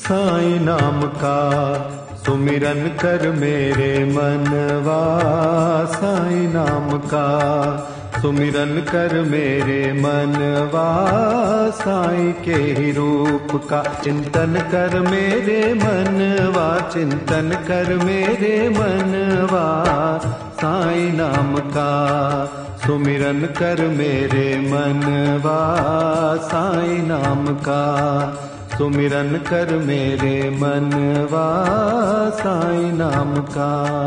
साईं नाम का सुमिरन कर मेरे मनवा, साईं नाम का सुमिरन कर मेरे मनवा, साईं के ही रूप का चिंतन कर मेरे मनवा, चिंतन कर मेरे मनवा, साईं नाम का सुमिरन कर मेरे मनवा, साईं नाम का सुमिरन कर मेरे मनवा, साईं नाम का।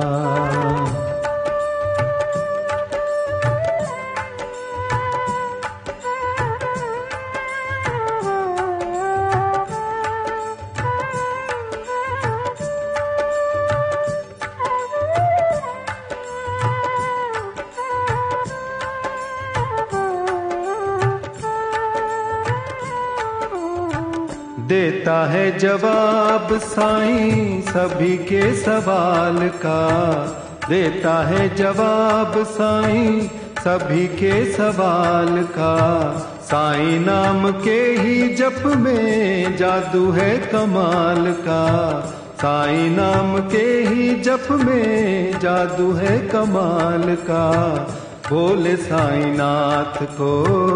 देता है जवाब साईं सभी के सवाल का, देता है जवाब साईं सभी के सवाल का, साईं नाम के ही जप में जादू है कमाल का, साईं नाम के ही जप में जादू है कमाल का, भोले साईं नाथ को,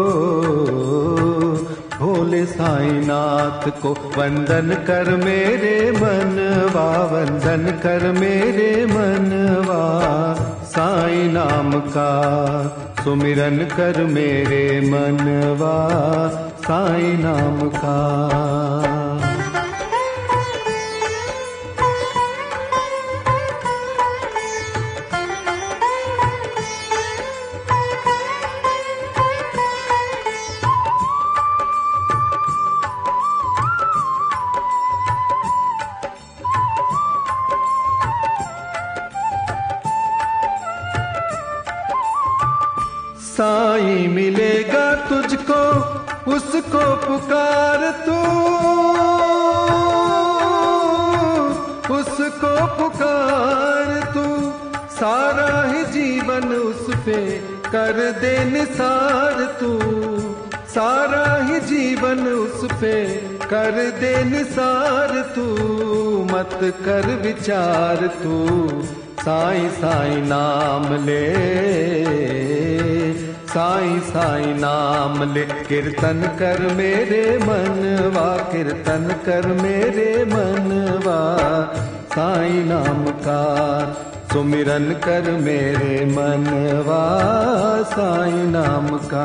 भोले साईं नाथ को वंदन कर मेरे मनवा, वंदन कर मेरे मनवा, साईं नाम का सुमिरन कर मेरे मनवा, साईं नाम का। साईं मिलेगा तुझको उसको पुकार तू, उसको पुकार तू, सारा ही जीवन उस पे कर दे निसार तू, सारा ही जीवन उस पे कर दे निसार तू, मत कर विचार तू, साईं साईं नाम ले, साईं साईं नाम ले, कीर्तन कर मेरे मनवा, कीर्तन कर मेरे मनवा, साईं नाम का सुमिरन कर मेरे मनवा, साईं नाम का।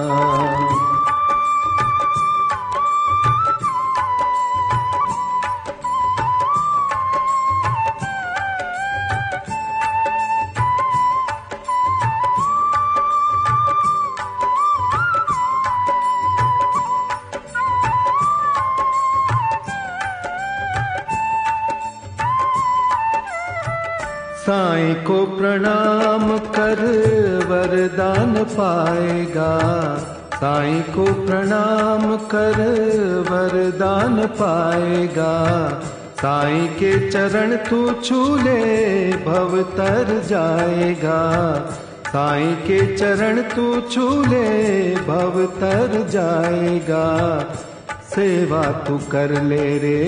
साईं को प्रणाम कर वरदान पाएगा, साईं को प्रणाम कर वरदान पाएगा, साईं के चरण तू छू ले भव तर जाएगा, साईं के चरण तू छू ले भव तर जाएगा, सेवा तू कर ले रे,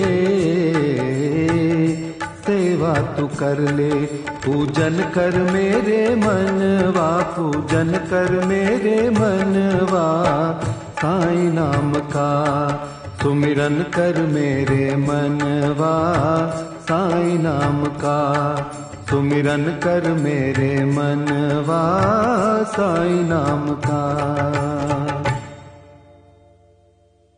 सेवा तू कर ले, पूजन कर मेरे मनवा, पूजन कर मेरे मनवा, साईं नाम का सुमिरन कर मेरे मनवा, साईं नाम का सुमिरन कर मेरे मनवा, साईं नाम का।